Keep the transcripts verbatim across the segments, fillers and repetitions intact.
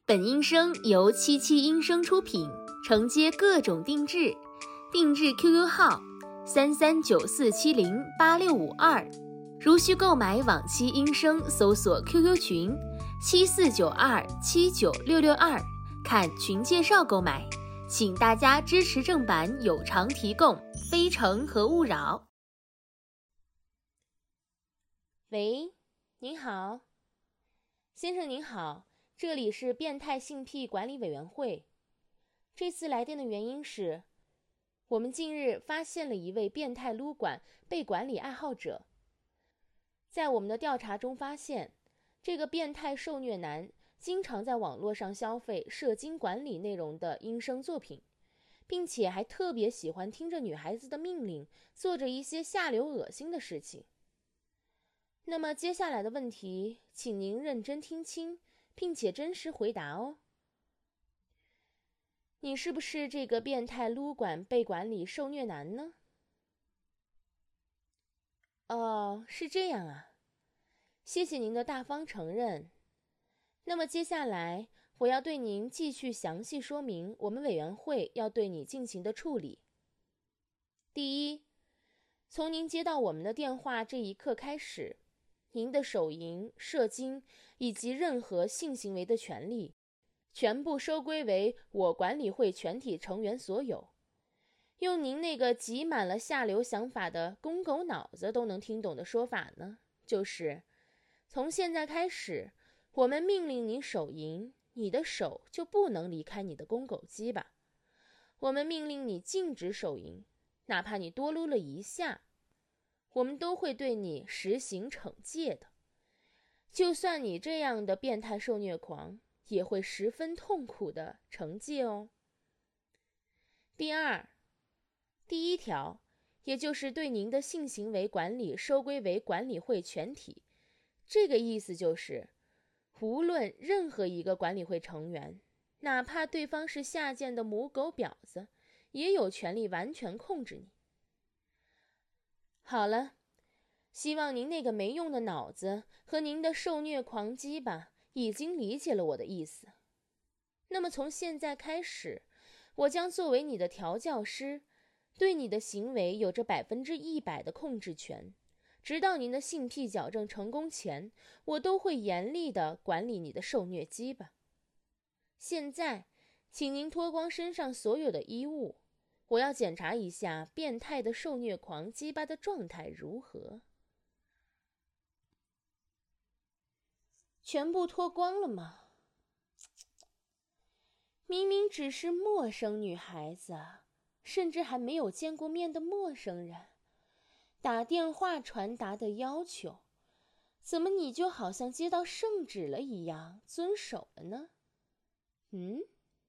本音声由七七音声出品，承接各种定制，定制 Q Q 号三三九四七零八六五二，如需购买往期音声，搜索 Q Q 群七四九二七九六六二，看群介绍购买。请大家支持正版有偿提供，非诚和勿扰。 喂，您好，先生您好，这里是变态性癖管理委员会。这次来电的原因是，我们近日发现了一位变态撸管被管理爱好者。在我们的调查中发现，这个变态受虐男经常在网络上消费社经管理内容的音声作品，并且还特别喜欢听着女孩子的命令，做着一些下流恶心的事情。那么接下来的问题，请您认真听清，并且真实回答哦。你是不是这个变态撸管被管理受虐男呢？哦，是这样啊，谢谢您的大方承认。那么接下来我要对您继续详细说明我们委员会要对你进行的处理。第一，从您接到我们的电话这一刻开始，您的手淫、射精以及任何性行为的权利，全部收归为我管理会全体成员所有。用您那个挤满了下流想法的公狗脑子都能听懂的说法呢，就是从现在开始，我们命令你手淫，你的手就不能离开你的公狗鸡巴。我们命令你禁止手淫，哪怕你多撸了一下，我们都会对你实行惩戒的。就算你这样的变态受虐狂，也会十分痛苦的惩戒哦。第二，第一条，也就是对您的性行为管理收归为管理会全体，这个意思就是，无论任何一个管理会成员，哪怕对方是下贱的母狗婊子，也有权利完全控制你。好了，希望您那个没用的脑子和您的受虐狂鸡巴已经理解了我的意思。那么从现在开始，我将作为你的调教师，对你的行为有着百分之一百的控制权。直到您的性癖矫正成功前，我都会严厉地管理你的受虐鸡巴。现在，请您脱光身上所有的衣物，我要检查一下变态的受虐狂鸡巴的状态如何。全部脱光了吗？明明只是陌生女孩子，甚至还没有见过面的陌生人，打电话传达的要求，怎么你就好像接到圣旨了一样遵守了呢？嗯？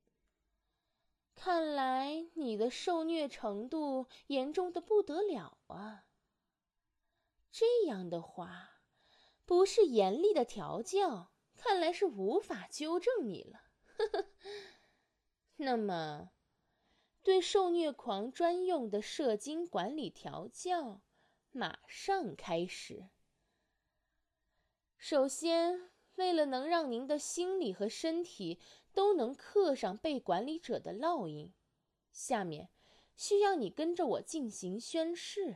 看来你的受虐程度严重的不得了啊。这样的话，不是严厉的调教，看来是无法纠正你了。呵呵。那么，对受虐狂专用的社经管理调教马上开始。首先，为了能让您的心理和身体都能刻上被管理者的烙印，下面需要你跟着我进行宣誓。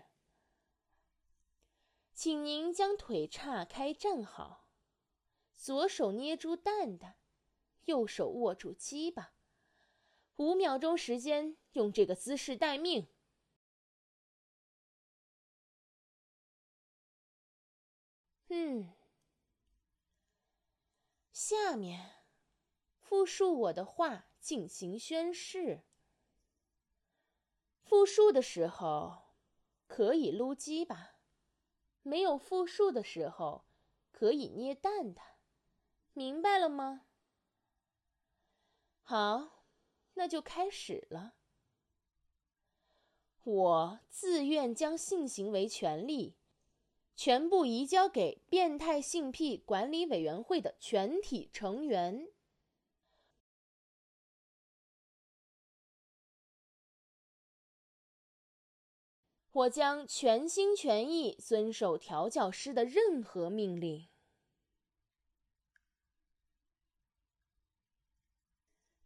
请您将腿岔开站好，左手捏住蛋蛋，右手握住鸡巴。五秒钟时间，用这个姿势待命。嗯，下面复述我的话进行宣誓。复述的时候可以撸鸡巴，没有复述的时候可以捏蛋蛋，明白了吗？好。那就开始了。我自愿将性行为权利全部移交给变态性癖管理委员会的全体成员。我将全心全意遵守调教师的任何命令。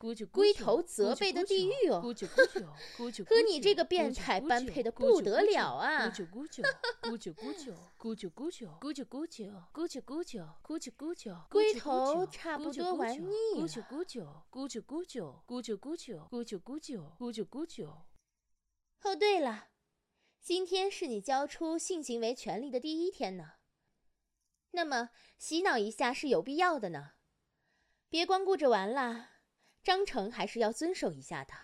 龟头责备的地狱哦，和你这个变态般配的不得了啊！ 咕啾咕啾咕啾咕啾咕啾咕啾咕啾咕啾咕啾咕啾咕啾咕啾， 龟头差不多玩腻了。 咕啾咕啾咕啾咕啾咕啾咕啾咕啾咕啾咕啾咕啾。 哦，对了，今天是你交出性行为权利的第一天呢。那么洗脑一下是有必要的呢，别光顾着玩了，章程还是要遵守一下的。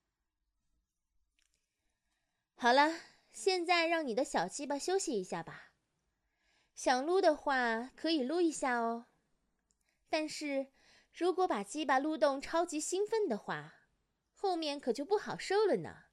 好了，现在让你的小鸡巴休息一下吧。想撸的话可以撸一下哦，但是如果把鸡巴撸动超级兴奋的话，后面可就不好受了呢。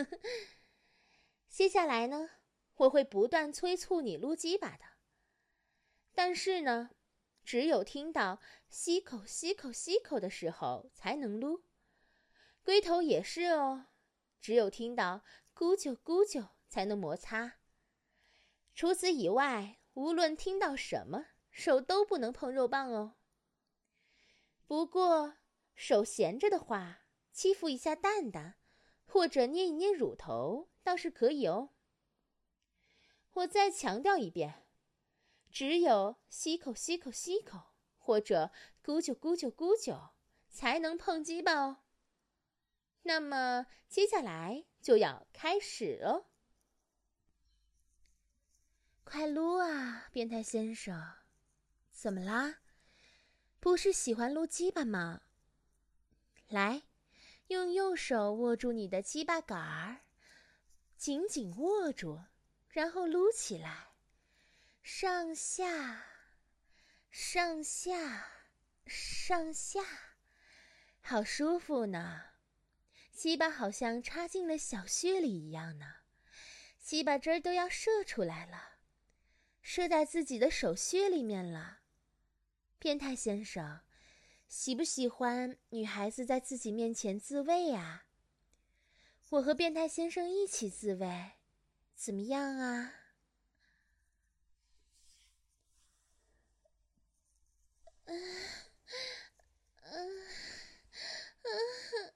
接下来呢，我会不断催促你撸鸡巴的，但是呢，只有听到吸口吸口吸口的时候才能撸。龟头也是哦，只有听到咕啾咕啾才能摩擦。除此以外，无论听到什么，手都不能碰肉棒哦。不过手闲着的话，欺负一下蛋蛋或者捏一捏乳头倒是可以哦。我再强调一遍，只有吸口吸口吸口或者咕啾咕啾咕啾才能碰鸡巴哦。那么接下来就要开始喽。快撸啊，变态先生！怎么啦？不是喜欢撸鸡巴吗？来，用右手握住你的鸡巴杆儿，紧紧握住，然后撸起来，上下，上下，上下，好舒服呢。鸡巴好像插进了小穴里一样呢，鸡巴汁儿都要射出来了，射在自己的手穴里面了。变态先生，喜不喜欢女孩子在自己面前自慰啊？我和变态先生一起自慰，怎么样啊？嗯嗯嗯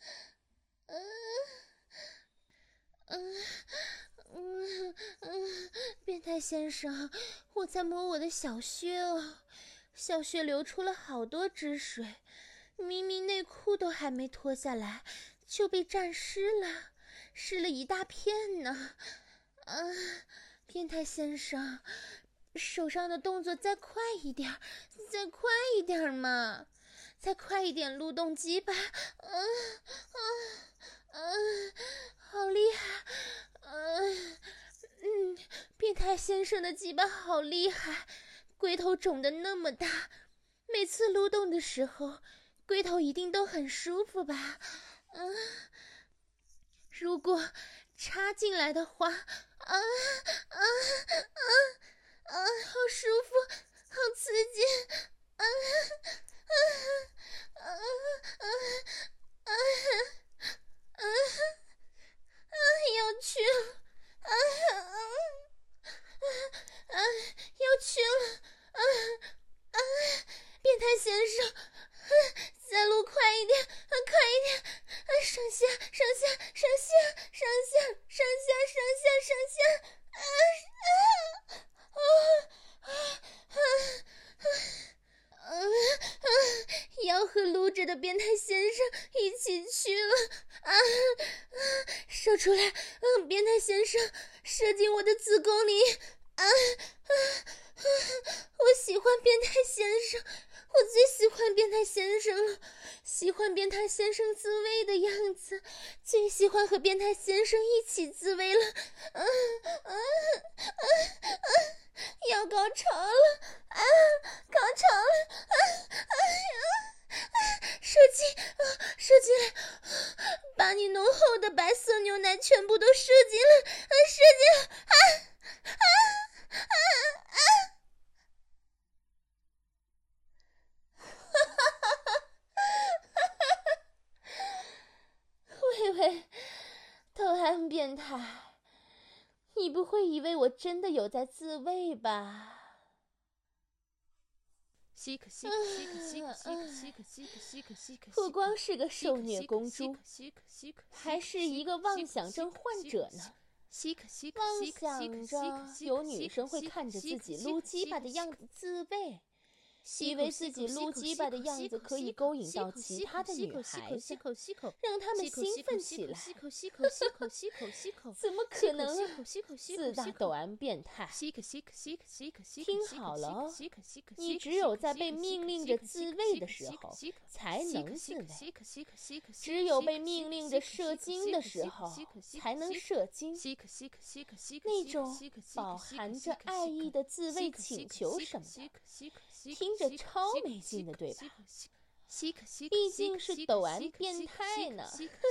嗯嗯嗯，变态先生，我在摸我的小穴哦，小穴流出了好多汁水，明明内裤都还没脱下来，就被沾湿了，湿了一大片呢。啊，变态先生，手上的动作再快一点，再快一点嘛，再快一点撸动鸡巴。啊啊啊！好厉害！嗯嗯，变态先生的鸡巴好厉害，龟头肿得那么大，每次撸动的时候，龟头一定都很舒服吧？嗯，如果插进来的话，啊啊啊啊，好舒服，好刺激！啊啊啊啊啊啊啊！要去了！啊啊啊！要去了！啊啊！变态先生，再撸快一点，啊，快一点！啊，上下，上下，上下，上下，上下，上下，上下！啊啊啊啊啊啊啊！要和撸着的变态先生一起去了！啊啊！射出来！嗯，变态先生，射进我的子宫里！啊啊啊！我喜欢变态先生，我最喜欢变态先生了，喜欢变态先生自慰的样子，最喜欢和变态先生一起自慰了。啊啊啊啊！要高潮了！啊，高潮了！啊啊呀！射进，啊，射进来，把你浓厚的白色牛奶全部都射进了，啊，射进了！啊啊啊啊！哈哈哈哈哈！喂喂，偷汉变态，你不会以为我真的有在自慰吧？ 不光是个受虐公猪，还是一个妄想症患者呢。妄想着有女生会看着自己撸鸡巴的样子自慰，以为自己撸鸡巴的样子可以勾引到其他的女孩子，让他们兴奋起来。怎么可能啊！自大抖 M 变态！听好了哦，你只有在被命令着自慰的时候才能自慰，只有被命令着射精的时候才能射精。那种饱含着爱意的自慰请求什么的，听着超没劲的，对吧？毕竟是抖 M 变态呢。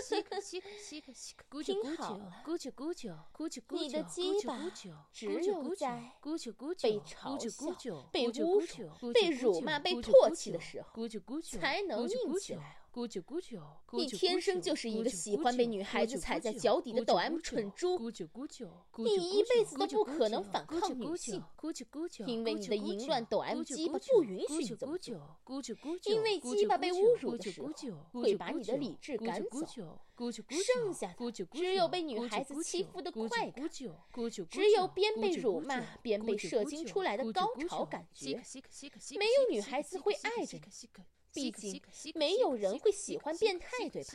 听好了，你的鸡巴只有在被嘲笑、被侮辱、被辱骂、被唾弃的时候才能硬起来。你天生就是一个喜欢被女孩子踩在脚底的抖 M 蠢猪，你一辈子都不可能反抗女性，因为你的淫乱抖 M 鸡巴不允许你这么做，因为鸡巴被侮辱的时候会把你的理智赶走，剩下的只有被女孩子欺负的快感，只有边被辱骂边被射精出来的高潮感觉。没有女孩子会爱着你，毕竟没有人会喜欢变态，对吧？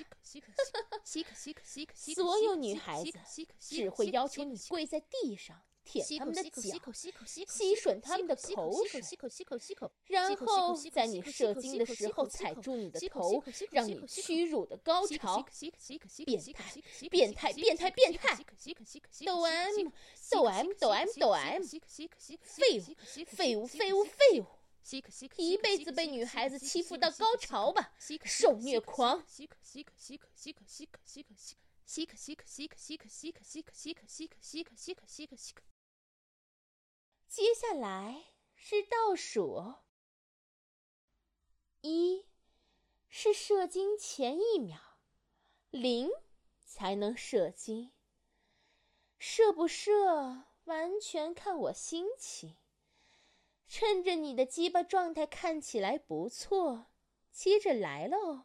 所有女孩子只会要求你跪在地上舔他们的脚，吸吮他们的口水，然后在你射精的时候踩住你的头，让你屈辱的高潮。变态，变态，变态，变态！抖 M， 抖 M， 抖 M， 抖 M， 废物，废物，废物，废物！一辈子被女孩子欺负到高潮吧，受虐狂！接下来是倒数，一是射精前一秒，零才能射精。射不射完全看我心情。趁着你的鸡巴状态看起来不错，接着来喽。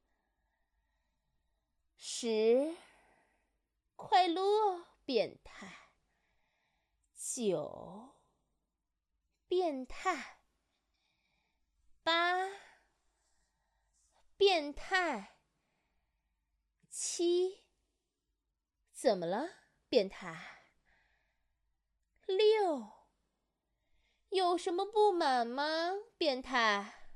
十，快撸，变态。九，变态。八，变态。七，怎么了，变态？六。有什么不满吗，变态？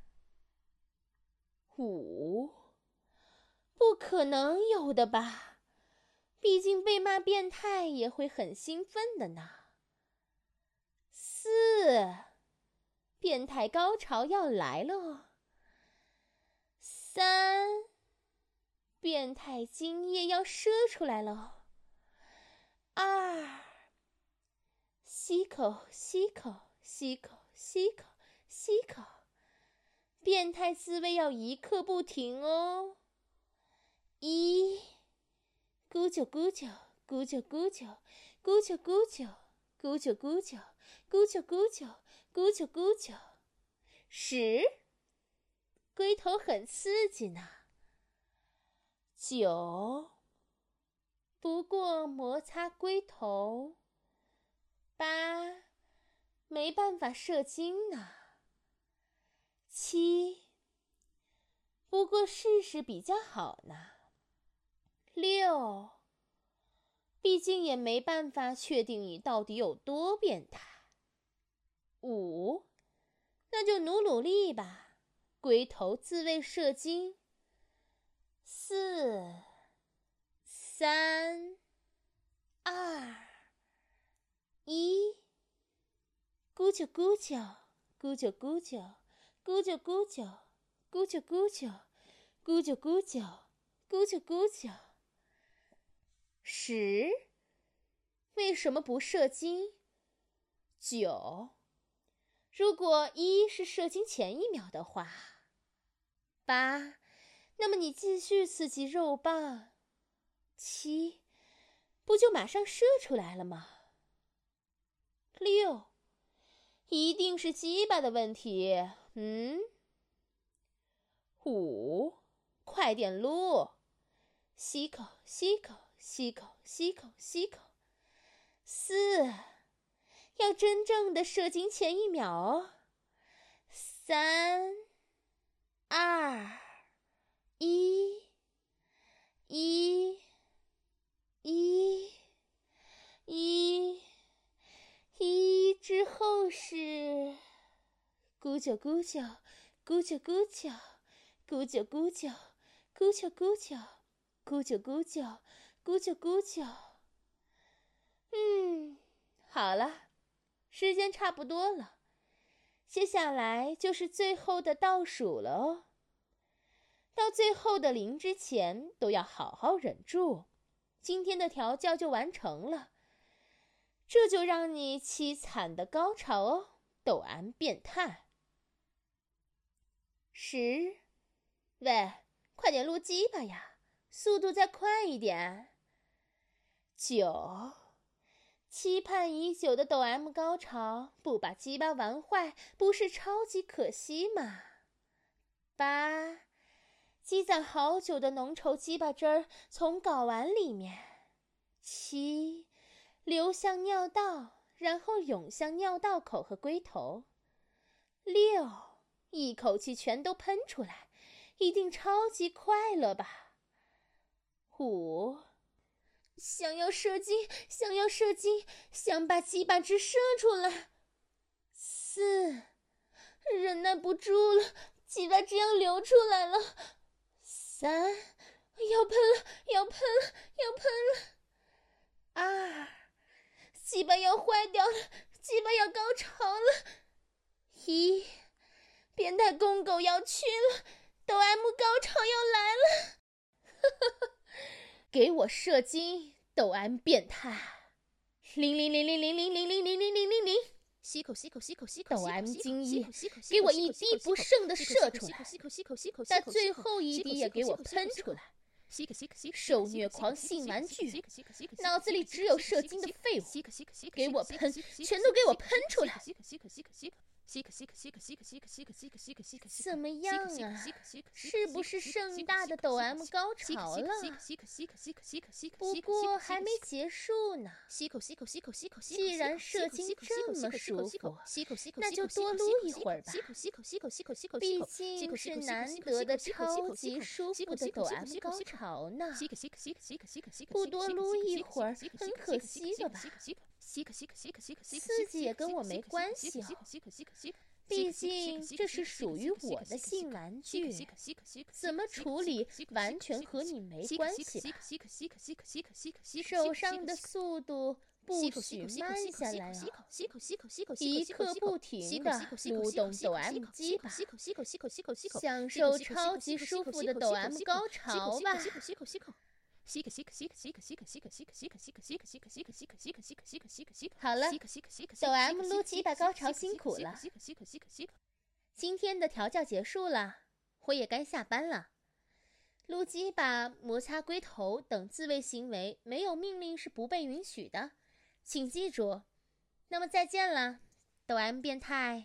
五，不可能有的吧？毕竟被骂变态也会很兴奋的呢。四，变态高潮要来了。三，变态精液要射出来了。二，吸口，吸口。吸口，吸口，吸口，变态滋味要一刻不停哦。一，咕啾咕啾，咕啾咕啾，咕啾咕啾，咕啾咕啾，咕啾咕啾，咕啾咕啾。十，龟头很刺激呢。九，不过摩擦龟头。八，没办法射精呢。七，不过试试比较好呢。六，毕竟也没办法确定你到底有多变态。五，那就努努力吧，龟头自慰射精。四，三，二，一。咕啾咕啾，咕啾咕啾，咕啾咕啾，咕啾咕啾，咕啾咕啾，咕啾咕啾。十，为什么不射精？九，如果一是射精前一秒的话。八，那么你继续刺激肉棒。七，不就马上射出来了吗？六，一定是鸡巴的问题， 嗯，五，快点撸，吸口吸口吸口吸口吸口。四，要真正的射精前一秒哦。三，二，一，一，一，一，一之后是咕啾咕啾咕啾咕啾咕啾咕啾咕啾咕啾咕啾咕啾咕啾咕啾。嗯，好了，时间差不多了，接下来就是最后的倒数了哦。到最后的零之前都要好好忍住，今天的调教就完成了。这就让你凄惨的高潮哦，抖 M 变态。十，喂，快点撸鸡巴呀，速度再快一点。九，期盼已久的抖 M 高潮，不把鸡巴玩坏，不是超级可惜吗？八，积攒好久的浓稠鸡巴汁儿从睾丸里面。七，流向尿道，然后涌向尿道口和龟头。六，一口气全都喷出来，一定超级快乐吧。五，想要射精，想要射精，想把鸡巴汁射出来。四，忍耐不住了，鸡巴汁要流出来了。三，要喷了，要喷了，要喷了。二，鸡巴要坏掉了，鸡巴要高潮了。一，变态公狗要去了，抖 M 高潮要来了。给我射精，抖 M 变态。零零零零零零零零零零零零零。 吸口吸口吸口吸口， 抖 M 精液， 给我一滴不剩的射出来，但最后一滴也给我喷出来。受虐狂性玩具，脑子里只有射精的废物，给我喷，全都给我喷出来！怎么样啊？是不是盛大的抖 M 高潮了？不过还没结束呢。既然射精这么舒服，那就多撸一会儿吧。毕竟是难得的超级舒服的抖 M 高潮呢。不多撸一会儿，很可惜的吧？刺激也跟我没关系哦。毕竟这是属于我的性玩具，怎么处理完全和你没关系吧？手上的速度不许慢下来啊！一刻不停的撸动抖 M 鸡巴，享受超级舒服的抖 M 高潮吧！好了，抖 M 撸鸡巴高潮辛苦了。今天的调教结束了，我也该下班了。撸鸡巴、摩擦龟头等自慰行为没有命令是不被允许的，请记住。那么再见了，抖 M 变态。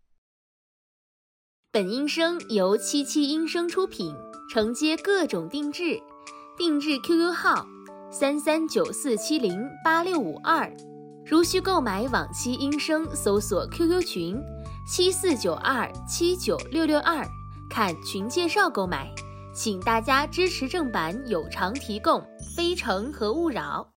本音声由七七音声出品，承接各种定制。定制 Q Q 号三三九四七零八六五二，如需购买往期音声，搜索 Q Q 群七四九二七九六六二，看群介绍购买。请大家支持正版有偿提供，非诚和勿扰。